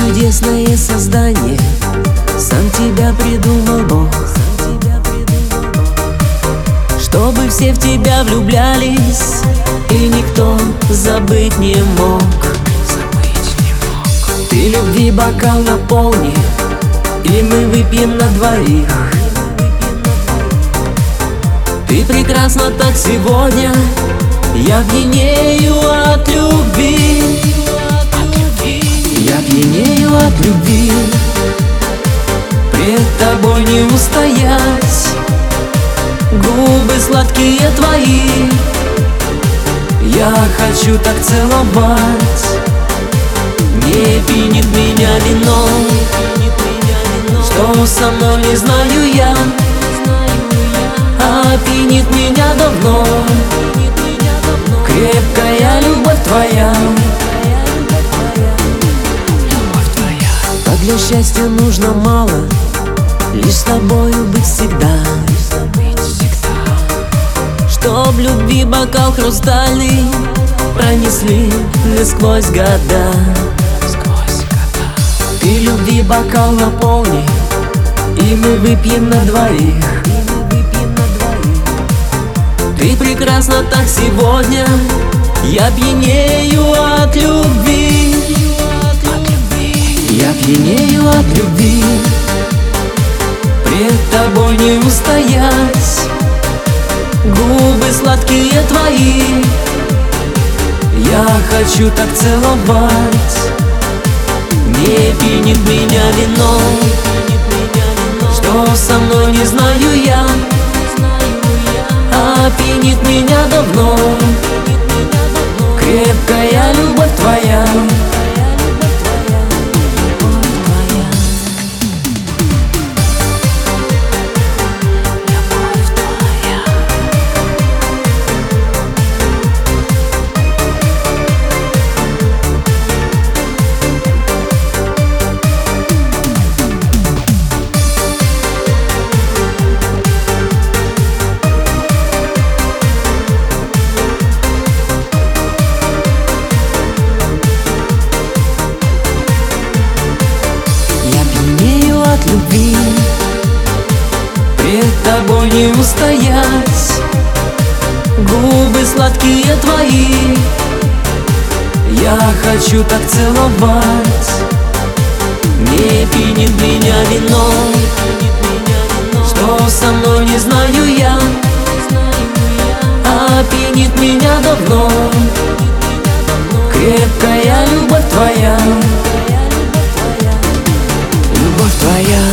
чудесное создание, сам тебя придумал Бог, чтобы все в тебя влюблялись, и никто забыть не мог. Ты любви бокал наполни, и мы выпьем на двоих. Ты прекрасна так сегодня, я пьянею от любви. Я пьянею от любви, пред тобой не устоять. Губы сладкие твои, я хочу так целовать. Не пьянит меня вино, что со мной не знаю я, а пьянит меня давно крепкая любовь твоя. А для счастья нужно мало, лишь с тобою быть всегда. Чтоб любви бокал хрустальный пронесли насквозь года. Ты любви бокал наполни, и мы выпьем на двоих. Ты прекрасна так сегодня, я пьянею от любви. Я пьянею от любви, пред тобой не устоять. Губы сладкие твои, я хочу так целовать. Не пьянит меня вино, что со мной не знаю я, а пьянит меня давно крепкая любовь твоя. От любви, пред тобой не устоять. Губы сладкие твои, я хочу так целовать. Не пьянит меня вино, что со мной не знаю я, а пьянит меня давно крепкая любовь твоя. Любовь твоя.